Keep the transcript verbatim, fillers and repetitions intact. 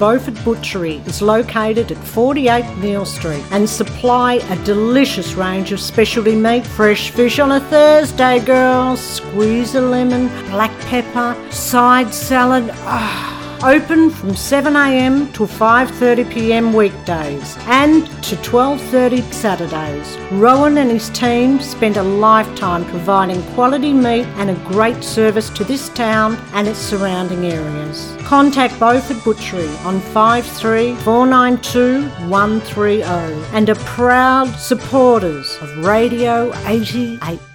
Beaufort Butchery is located at forty-eight Neal Street and supply a delicious range of specialty meat, fresh fish on a Thursday, girls, squeeze a lemon, black pepper, side salad. Ah. Open from seven a m to five thirty p m weekdays and to twelve thirty Saturdays. Rowan and his team spent a lifetime providing quality meat and a great service to this town and its surrounding areas. Contact Beaufort Butchery on five three four nine two one three zero and are proud supporters of Radio eighty-eight.